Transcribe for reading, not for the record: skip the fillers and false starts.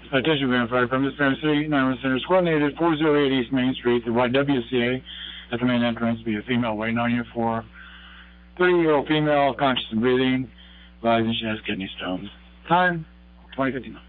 Attention verified from this Fairness City 911 Center, coordinated 408 East Main Street, the YWCA at the main entrance, be a female weight 94, 30-year-old female, conscious and breathing, advising she has kidney stones. Time, 20:59.